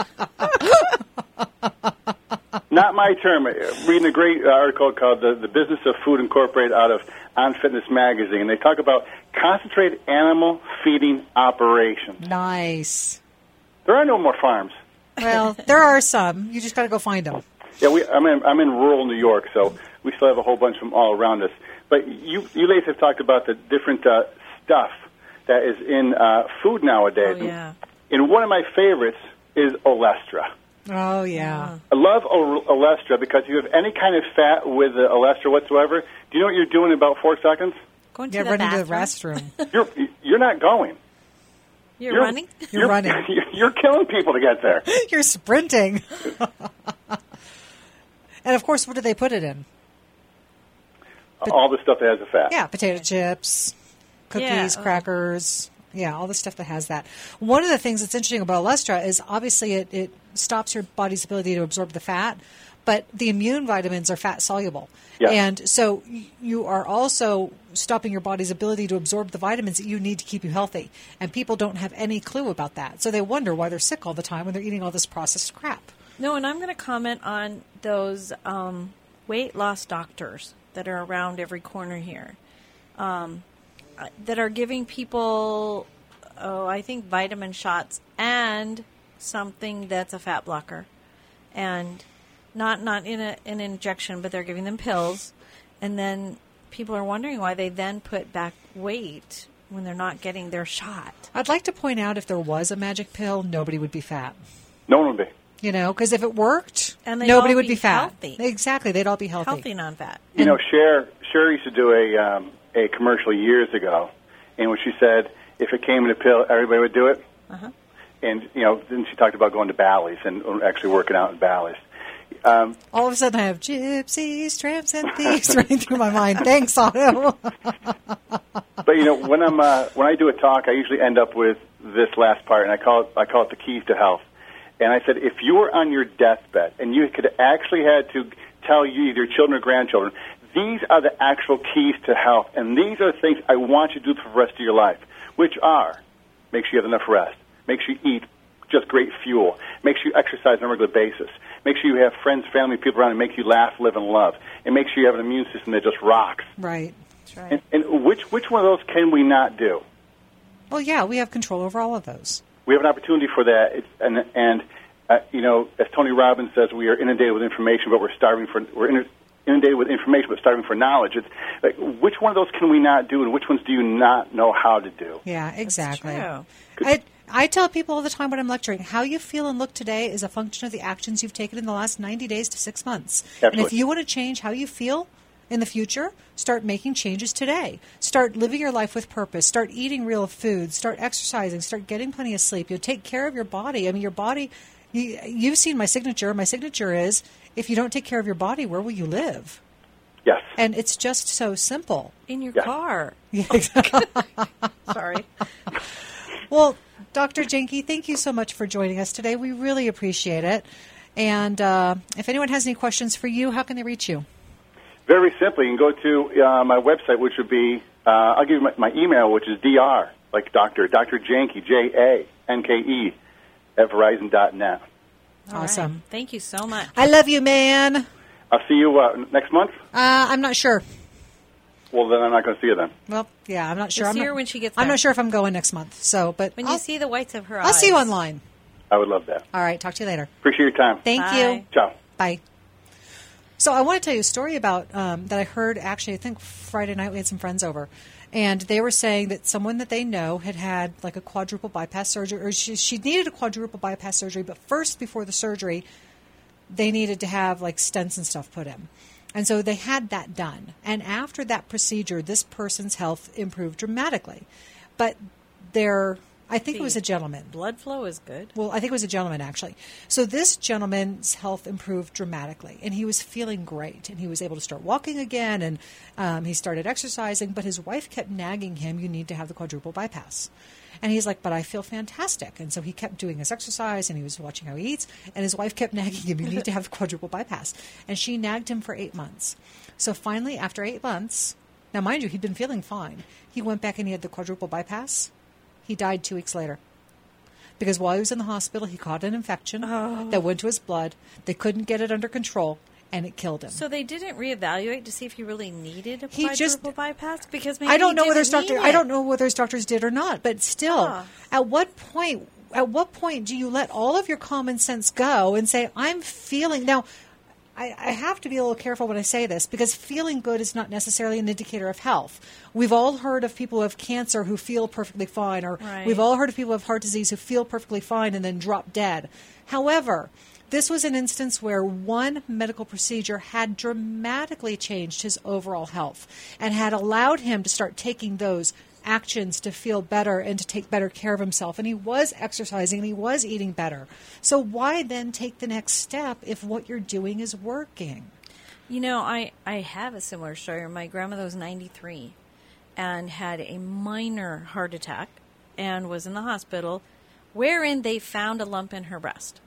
Oh. Not my term. Reading a great article called the, the Business of Food Incorporated out of On Fitness Magazine. And they talk about concentrated animal feeding operations. Nice. There are no more farms. Well, there are some. You just got to go find them. Yeah, we, I'm, in, I'm in rural New York, so we still have a whole bunch of them all around us. But you, you ladies have talked about the different uh, stuff that is in uh, food nowadays. Oh, yeah. And one of my favorites is Olestra. Oh, yeah. I love o- Olestra because if you have any kind of fat with uh, Olestra whatsoever, do you know what you're doing in about four seconds? Going to Yeah, the run into the bathroom. restroom. You're you're not going. You're, running? You're running. You're killing people to get there. You're sprinting. And, of course, what do they put it in? All the stuff that has the fat. Yeah, potato chips, cookies, Yeah. crackers. Yeah, all the stuff that has that. One of the things that's interesting about Olestra is obviously it, it stops your body's ability to absorb the fat, but the immune vitamins are fat soluble. Yeah. And so y- you are also stopping your body's ability to absorb the vitamins that you need to keep you healthy. And people don't have any clue about that. So they wonder why they're sick all the time when they're eating all this processed crap. No, and I'm going to comment on those um, weight loss doctors that are around every corner here um, uh, that are giving people, oh, I think vitamin shots and something that's a fat blocker. And not not in a, an injection, but they're giving them pills. And then people are wondering why they then put back weight when they're not getting their shot. I'd like to point out if there was a magic pill, nobody would be fat. No one would be. You know, because if it worked, And they'd nobody all would be be fat. healthy. Exactly, they'd all be healthy. Healthy non-fat. You know, Cher, Cher used to do a um, a commercial years ago, in which she said if it came in a pill, everybody would do it. Uh-huh. And you know, then she talked about going to Bally's and actually working out in Bally's. Um, All of a sudden, I have gypsies, tramps, and thieves running through my mind. Thanks, Otto. But you know, when I'm uh, when I do a talk, I usually end up with this last part, and I call it I call it the keys to health. And I said, if you were on your deathbed and you could actually had to tell you either your children or grandchildren, these are the actual keys to health, and these are the things I want you to do for the rest of your life, which are make sure you have enough rest, make sure you eat just great fuel, make sure you exercise on a regular basis, make sure you have friends, family, people around and make you laugh, live, and love, and make sure you have an immune system that just rocks. Right. That's right. And, and which which one of those can we not do? Well, yeah, we have control over all of those. We have an opportunity for that, it's, and and uh, you know, as Tony Robbins says, we are inundated with information, but we're starving for we're inundated with information, but starving for knowledge. It's like, which one of those can we not do, and which ones do you not know how to do? Yeah, exactly. That's true. I, I tell people all the time when I'm lecturing, how you feel and look today is a function of the actions you've taken in the last ninety days to six months. Absolutely. And if you want to change how you feel in the future, start making changes today. Start living your life with purpose. Start eating real food. Start exercising. Start getting plenty of sleep. You'll take care of your body. I mean, your body, you, you've seen my signature. My signature is, if you don't take care of your body, where will you live? Yes. And it's just so simple. In your Yeah. car. Yeah, exactly. Sorry. Well, Doctor Janke, thank you so much for joining us today. We really appreciate it. And uh, if anyone has any questions for you, how can they reach you? Very simply, you can go to uh, my website, which would be, uh, I'll give you my, my email, which is Dr, like Doctor, Doctor Janke, J A N K E, at Verizon dot net. Awesome. Right. Thank you so much. I love you, man. I'll see you uh, next month? Uh, I'm not sure. Well, then I'm not going to see you then. Well, yeah, I'm not sure. You'll I'm see not, her when she gets I'm there. not sure if I'm going next month. So, but When I'll, you see the whites of her I'll eyes. see you online. I would love that. All right. Talk to you later. Appreciate your time. Thank Bye. you. Ciao. Bye. So I want to tell you a story about um, that I heard actually, I think Friday night we had some friends over. And they were saying that someone that they know had had like a quadruple bypass surgery, or she, she needed a quadruple bypass surgery, but first before the surgery, they needed to have like stents and stuff put in. And so they had that done. And after that procedure, this person's health improved dramatically. But their, I think it was a gentleman. Blood flow is good. Well, I think it was a gentleman, actually. So this gentleman's health improved dramatically, and he was feeling great, and he was able to start walking again, and um, he started exercising, but his wife kept nagging him, you need to have the quadruple bypass. And he's like, but I feel fantastic. And so he kept doing his exercise, and he was watching how he eats, and his wife kept nagging him, you need to have the quadruple bypass. And she nagged him for eight months. So finally, after eight months, now mind you, he'd been feeling fine. He went back and he had the quadruple bypass. He died two weeks later. Because while he was in the hospital, he caught an infection Oh. that went to his blood. They couldn't get it under control, and it killed him. So they didn't reevaluate to see if he really needed a He quadruple just- bypass? Because maybe I don't he know whether his didn't doctor. need I don't it. know whether his doctors did or not. But still, Ah. at what point? At what point do you let all of your common sense go and say, "I'm feeling now"? I, I have to be a little careful when I say this because feeling good is not necessarily an indicator of health. We've all heard of people who have cancer who feel perfectly fine, or Right. we've all heard of people who have heart disease who feel perfectly fine and then drop dead. However, this was an instance where one medical procedure had dramatically changed his overall health and had allowed him to start taking those actions to feel better and to take better care of himself. And he was exercising and he was eating better. So why then take the next step if what you're doing is working? You know, I, I have a similar story. My grandmother was ninety-three and had a minor heart attack and was in the hospital, wherein they found a lump in her breast.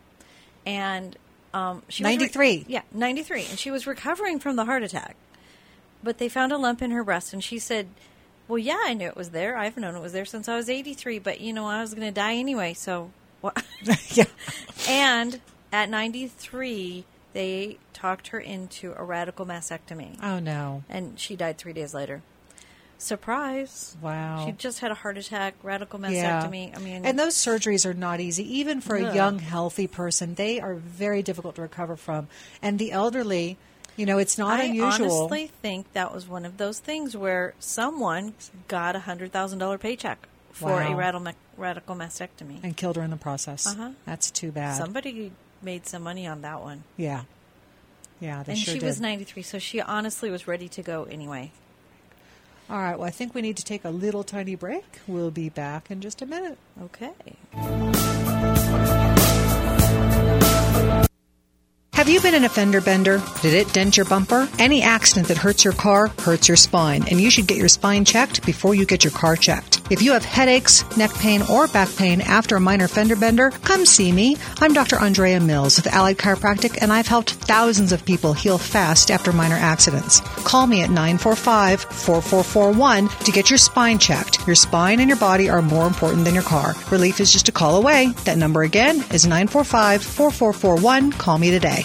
And um, she was re- ninety-three. yeah, ninety-three. And she was recovering from the heart attack. But they found a lump in her breast, and she said, well, yeah, I knew it was there. I've known it was there since I was eighty-three, but, you know, I was going to die anyway, so what? Yeah. And at ninety-three, they talked her into a radical mastectomy. Oh, no. And she died three days later. Surprise. Wow. She just had a heart attack, radical Yeah. mastectomy. I mean, And those surgeries are not easy. Even for a Ugh. young, healthy person, they are very difficult to recover from. And the elderly, you know, it's not I unusual. honestly think that was one of those things where someone got a one hundred thousand dollars paycheck for Wow. a radical, radical mastectomy. And killed her in the process. Uh-huh. That's too bad. Somebody made some money on that one. Yeah. Yeah, they And sure she did. was ninety-three, so she honestly was ready to go anyway. All right, well, I think we need to take a little tiny break. We'll be back in just a minute. Okay. Have Have you been in a fender bender? Did it dent your bumper? Any accident that hurts your car hurts your spine, and you should get your spine checked before you get your car checked. If you have headaches, neck pain, or back pain after a minor fender bender, come see me. I'm Doctor Andrea Mills with Allied Chiropractic, and I've helped thousands of people heal fast after minor accidents. Call me at nine four five, four four four one to get your spine checked. Your spine and your body are more important than your car. Relief is just a call away. That number again is nine four five, four four four one. Call me today.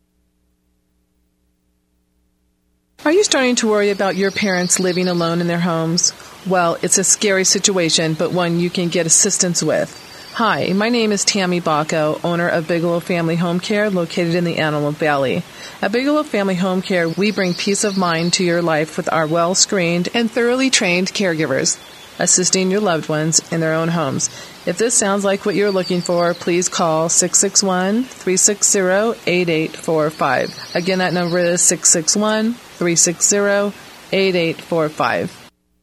Are you starting to worry about your parents living alone in their homes? Well, it's a scary situation, but one you can get assistance with. Hi, my name is Tammy Bacco, owner of Bigelow Family Home Care located in the Antelope Valley. At Bigelow Family Home Care, we bring peace of mind to your life with our well-screened and thoroughly trained caregivers, assisting your loved ones in their own homes. If this sounds like what you're looking for, please call six six one, three six zero, eight eight four five. Again, that number is six six one, three six zero, eight eight four five.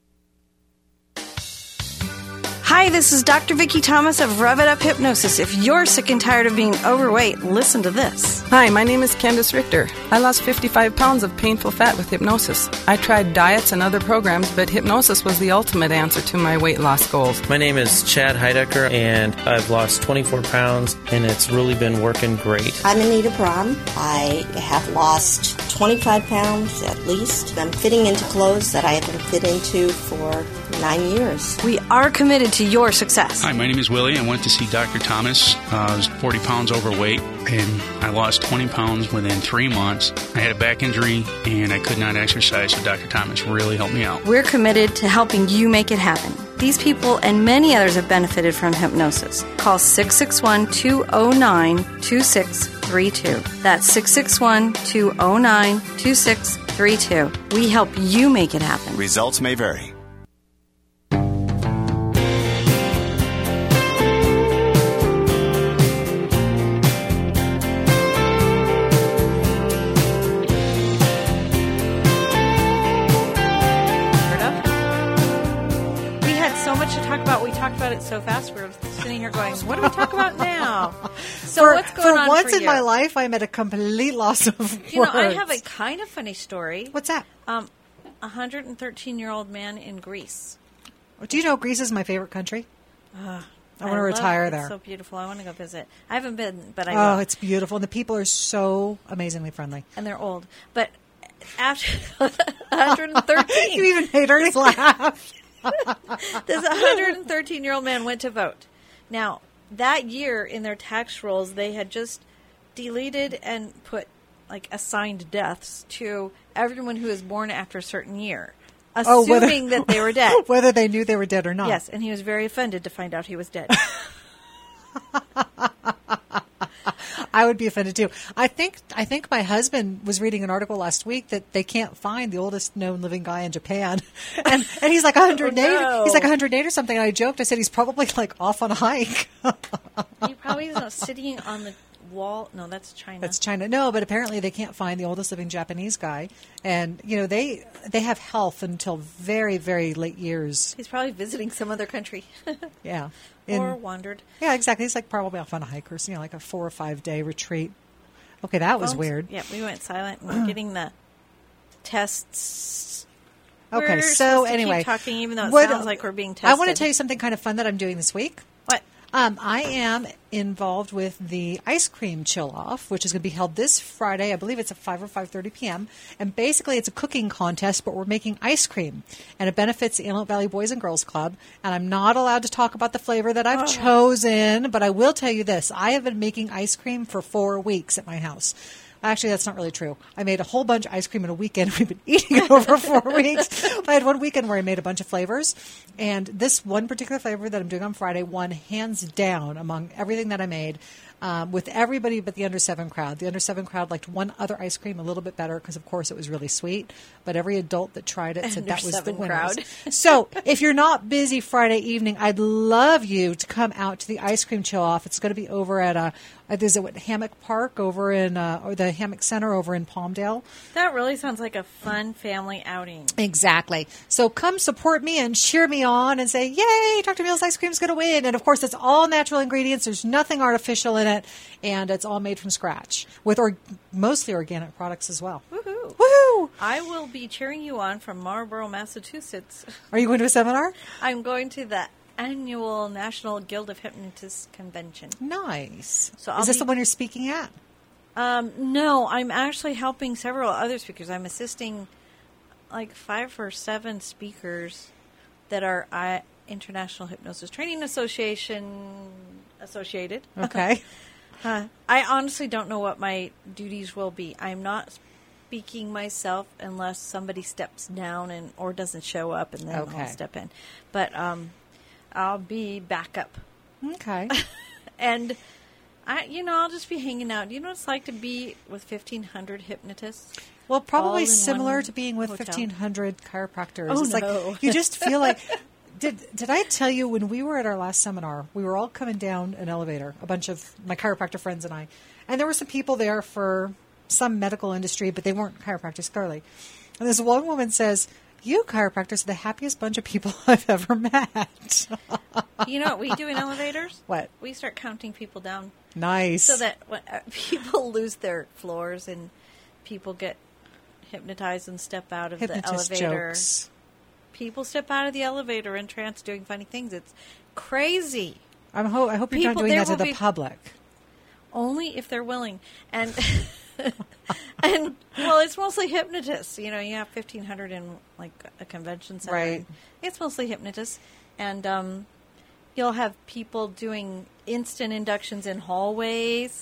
Hi, this is Doctor Vicki Thomas of Rev It Up Hypnosis. If you're sick and tired of being overweight, listen to this. Hi, my name is Candace Richter. I lost fifty-five pounds of painful fat with hypnosis. I tried diets and other programs, but hypnosis was the ultimate answer to my weight loss goals. My name is Chad Heidecker, and I've lost twenty-four pounds, and it's really been working great. I'm Anita Braun. I have lost twenty-five pounds at least. I'm fitting into clothes that I haven't fit into for nine years. We are committed to your success. Hi, my name is Willie. I went to see Doctor Thomas. Uh, I was forty pounds overweight, and I lost twenty pounds within three months. I had a back injury, and I could not exercise, so Doctor Thomas really helped me out. We're committed to helping you make it happen. These people and many others have benefited from hypnosis. Call six six one, two oh nine, two six three two. That's six six one, two oh nine, two six three two. We help you make it happen. Results may vary. About it so fast, we were sitting here going, what do we talk about now? So for, what's going for on once for in you? my life, I'm at a complete loss of words. You know, I have a kind of funny story. What's that? Um, a one hundred thirteen year old man in Greece. Do you know Greece is my favorite country? Uh, I want to retire it. there. It's so beautiful. I want to go visit. I haven't been, but I Oh, will. it's beautiful. And the people are so amazingly friendly. And they're old. But after one hundred thirteen... You even made her laugh. This one hundred thirteen year old man went to vote. Now, that year in their tax rolls, they had just deleted and put like assigned deaths to everyone who was born after a certain year, assuming oh, whether, that they were dead. Whether they knew they were dead or not. Yes, and he was very offended to find out he was dead. I would be offended too. I think I think my husband was reading an article last week that they can't find the oldest known living guy in Japan, and and he's like one hundred eight. Oh, no. He's like one hundred eight or something. And I joked. I said he's probably like off on a hike. He probably is not sitting on the wall. No, that's China. That's China. No, but apparently they can't find the oldest living Japanese guy, and you know they they have health until very very late years. He's probably visiting some other country. Yeah. In, or In, wandered. Yeah, exactly. He's like probably off on a hike or you know, like a four or five day retreat. Okay, that was Phones, weird. Yeah, we went silent and we're getting the tests. Okay, we're so to anyway, keep talking, even though it what, sounds like we're being tested. I want to tell you something kind of fun that I'm doing this week. What? Um, I am involved with the ice cream chill off, which is going to be held this Friday. I believe it's at five or five thirty p.m. And basically, it's a cooking contest, but we're making ice cream, and it benefits the Antelope Valley Boys and Girls Club. And I'm not allowed to talk about the flavor that I've oh. chosen, but I will tell you this: I have been making ice cream for four weeks at my house. Actually, that's not really true. I made a whole bunch of ice cream in a weekend. We've been eating it over four weeks. I had one weekend where I made a bunch of flavors. And this one particular flavor that I'm doing on Friday won hands down among everything that I made um, with everybody but the under seven crowd. The under seven crowd liked one other ice cream a little bit better because, of course, it was really sweet. But every adult that tried it said under that was the winner. Crowd. So if you're not busy Friday evening, I'd love you to come out to the ice cream chill off. It's going to be over at a Uh, there's a what, Hammock Park over in, uh, or the Hammock Center over in Palmdale. That really sounds like a fun family outing. Exactly. So come support me and cheer me on and say, yay, Doctor Mills Ice Cream's going to win. And of course, it's all natural ingredients. There's nothing artificial in it. And it's all made from scratch with or- mostly organic products as well. Woohoo. Woohoo! I will be cheering you on from Marlborough, Massachusetts. Are you going to a seminar? I'm going to the annual National Guild of Hypnotists Convention. Nice. So I'll Is this be- the one you're speaking at? Um, no, I'm actually helping several other speakers. I'm assisting like five or seven speakers that are I, International Hypnosis Training Association associated. Okay. uh, I honestly don't know what my duties will be. I'm not speaking myself unless somebody steps down and or doesn't show up, and then Okay. I'll step in. But um, I'll be backup. Okay. And I, you know, I'll just be hanging out. Do you know what it's like to be with fifteen hundred hypnotists? Well, All probably in similar one to being with hotel. fifteen hundred chiropractors. Oh, it's no. like you just feel like did did I tell you when we were at our last seminar, we were all coming down an elevator, a bunch of my chiropractor friends and I. And there were some people there for some medical industry, but they weren't chiropractors clearly. And this one woman says, "You chiropractors are the happiest bunch of people I've ever met." You know what we do in elevators? What? We start counting people down Nice. so that when uh, people lose their floors and people get hypnotized and step out of Hypnotist the elevator. jokes. People step out of the elevator in trance doing funny things. It's crazy. I'm ho- I hope you're not People- doing there that to will the be- public. Only if they're willing. And and well, it's mostly hypnotists. You know, you have fifteen hundred in like a convention center. Right. It's mostly hypnotists, and um, you'll have people doing instant inductions in hallways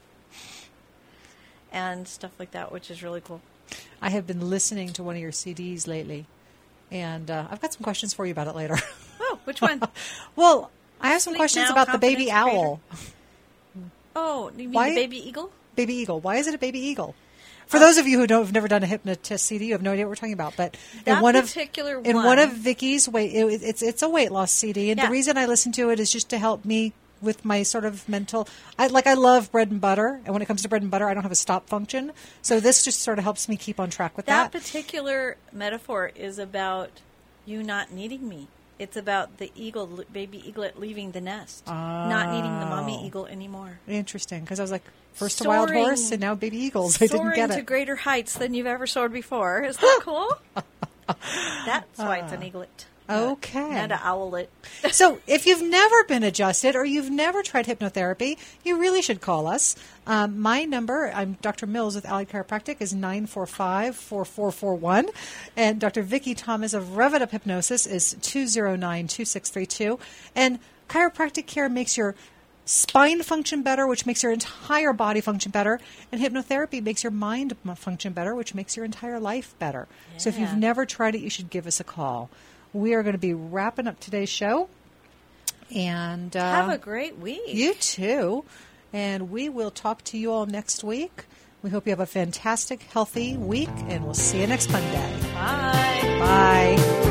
and stuff like that, which is really cool. I have been listening to one of your C Ds lately, and uh, I've got some questions for you about it later. Oh, which one? Well, I have some Sleep questions Now, about the baby Confidence owl. Oh, you mean Why- the baby eagle? Baby eagle. Why is it a baby eagle? For those of you who don't, have never done a hypnotist C D, you have no idea what we're talking about. But That in one particular of in one- one of Vicky's weight, it, it's it's a weight loss C D, and Yeah. the reason I listen to it is just to help me with my sort of mental. I like I love bread and butter, and when it comes to bread and butter, I don't have a stop function. So this just sort of helps me keep on track with That that. particular metaphor is about you not needing me. It's about the eagle, baby eaglet, leaving the nest, not needing the mommy Oh. eagle anymore. Interesting, because I was like, first a wild Soaring- horse, and now baby eagles. I didn't Soaring get to it. greater heights than you've ever soared before. Is that cool? That's why it's an eaglet. Okay. And an owlet. So if you've never been adjusted or you've never tried hypnotherapy, you really should call us. Um, my number, I'm Doctor Mills with Allied Chiropractic, is nine four five, four four four one. And Doctor Vicki Thomas of Rev It Up Hypnosis is two zero nine, two six three two. And chiropractic care makes your spine function better, which makes your entire body function better. And hypnotherapy makes your mind m- function better, which makes your entire life better. So if you've Yeah. never tried it, you should give us a call. We are going to be wrapping up today's show. And uh, Have a great week. you too. And we will talk to you all next week. We hope you have a fantastic, healthy week, and we'll see you next Monday. Bye. Bye.